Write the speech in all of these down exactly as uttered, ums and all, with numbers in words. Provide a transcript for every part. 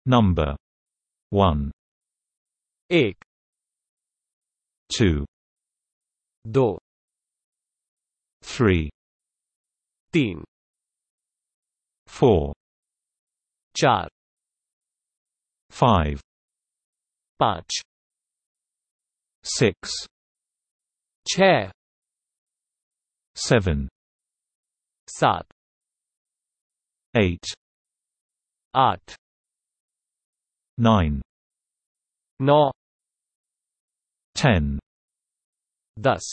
Number one, एक, two, दो, three, तीन, four, चार, five, पाँच, six, छह, seven, सात, eight, आठ, nine, नौ, ten, दस,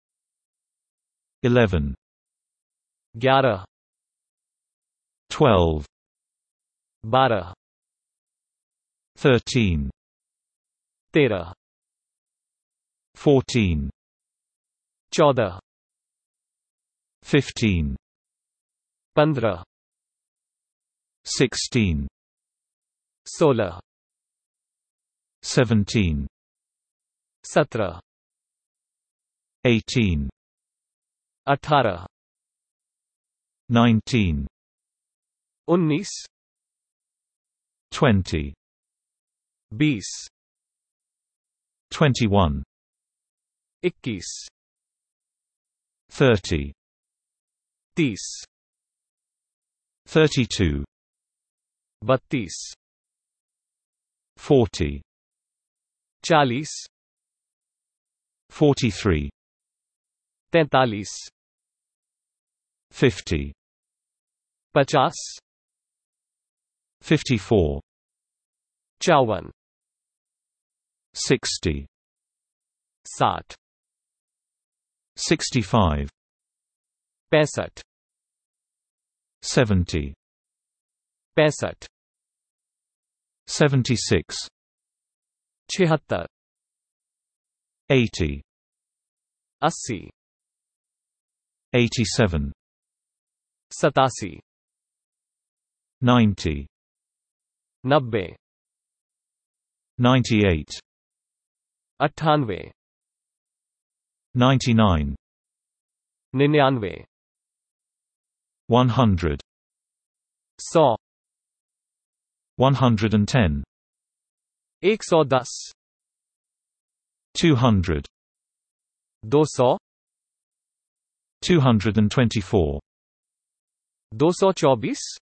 eleven, ग्यारह, twelve, बारह, thirteen, तेरह, fourteen, चौदह, fifteen, पंद्रह, sixteen, सोलह, seventeen, सत्रह, eighteen, अठारह, nineteen, उन्नीस, twenty, बीस, twenty-one, इक्कीस, thirty, तीस, thirty-two, बत्तीस, forty, चालीस, forty-three, तैंतालीस, fifty, पचास, fifty-four, चौवन, sixty, साठ, sixty-five, पैंसठ, seventy, पैंसठ, seventy-six, छिहत्तर, eighty, अस्सी, eighty-seven, सतासी, ninety, नब्बे, ninety-eight, अट्ठानवे, ninety-nine, निन्यानवे, one hundred, सौ, one hundred and ten, एक सौ दस, two hundred, दो सौ, two hundred and twenty-four, दो सौ चौबीस,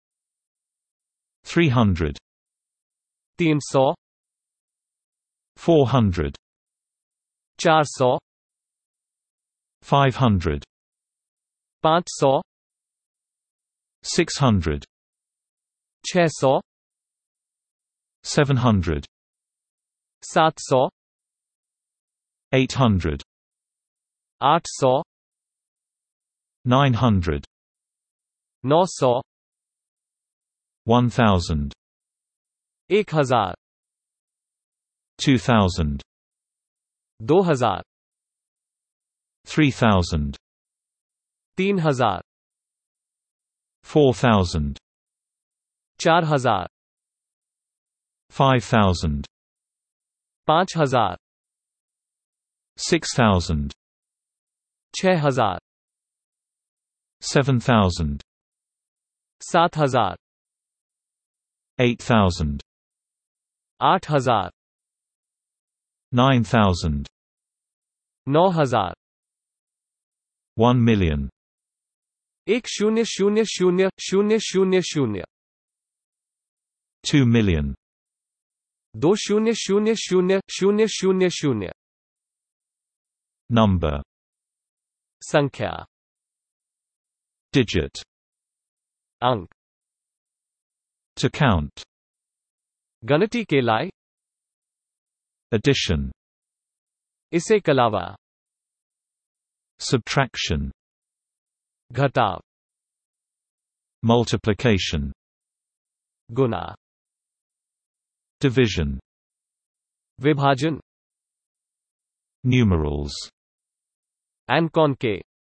three hundred, तीन सौ, four hundred, चार सौ, five hundred, पाँच सौ, six hundred, छह सौ, seven hundred, सात सौ, eight hundred, आठ सौ, nine hundred, नौ सौ, one thousand, एक हजार, two thousand, दो हजार, three thousand, तीन हजार, four thousand, चार हजार, five thousand, पाँच हजार, six thousand, छह हजार, seven thousand, सात हजार, eight thousand, आठ हजार, nine thousand, नौ हजार, one million, एक शून्य शून्य शून्य शून्य शून्य शून्य, two million, दो शून्य शून्य शून्य शून्य शून्य शून्य, number, संख्या, digit, अंक, to count, गणित के लाए, addition, इसे कलावा, subtraction, घटाव, multiplication, गुना, division, विभाजन, numerals, एन कौन के